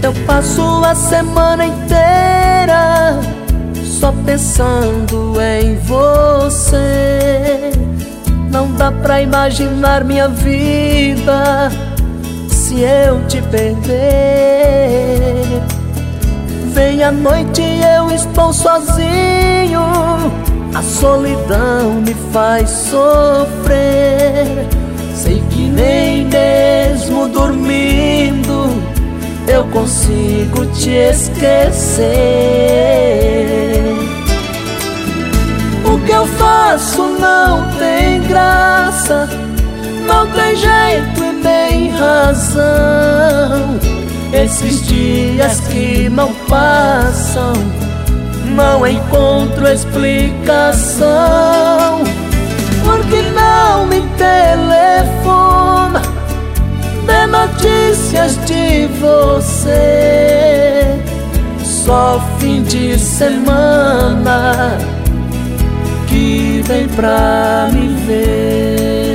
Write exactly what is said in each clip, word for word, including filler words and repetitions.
Eu passo a semana inteira só pensando em você. Não dá pra imaginar minha vida se eu te perder. Vem a noite e eu estou sozinho, a solidão me faz sofrer. Sei que nem mesmo dormindo eu consigo te esquecer. O que eu faço não tem graça, não tem jeito e nem razão. Esses dias que não passam, não encontro explicação. Por que não me telefona, dê notícias de você? Só fim de semana que vem pra me ver.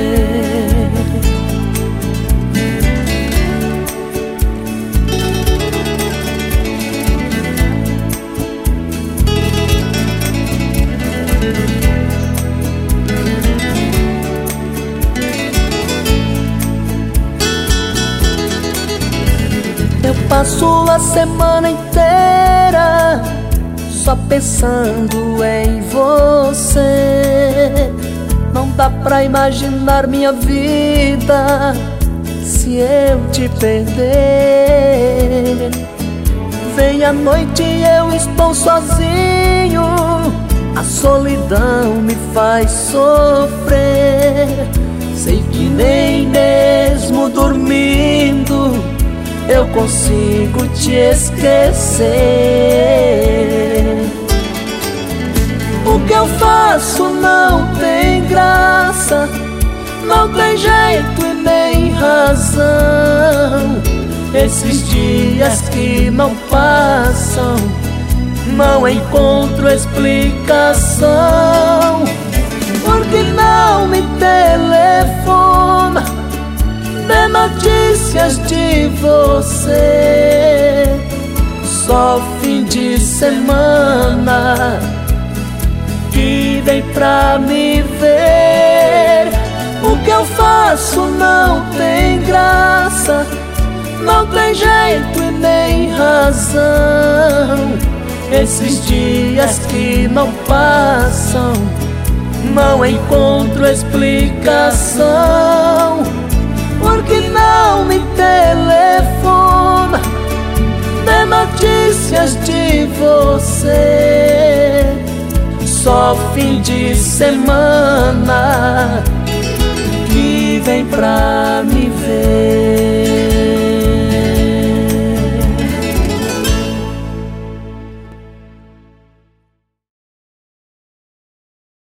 Eu passo a semana inteira só pensando em você. Não dá pra imaginar minha vida se eu te perder. Vem a noite e eu estou sozinho, a solidão me faz sofrer. Sei que nem mesmo dormindo eu consigo te esquecer. O que eu faço não tem graça, não tem jeito e nem razão. Esses dias que não passam, não encontro explicação. Por que não me telefona, dê notícias de você? Só fim de semana que vem pra me ver. O que eu faço não tem graça, não tem jeito e nem razão. Esses dias que não passam, não encontro explicação. Por que não me telefona, dê notícias de você? Só fim de semana que vem pra me ver.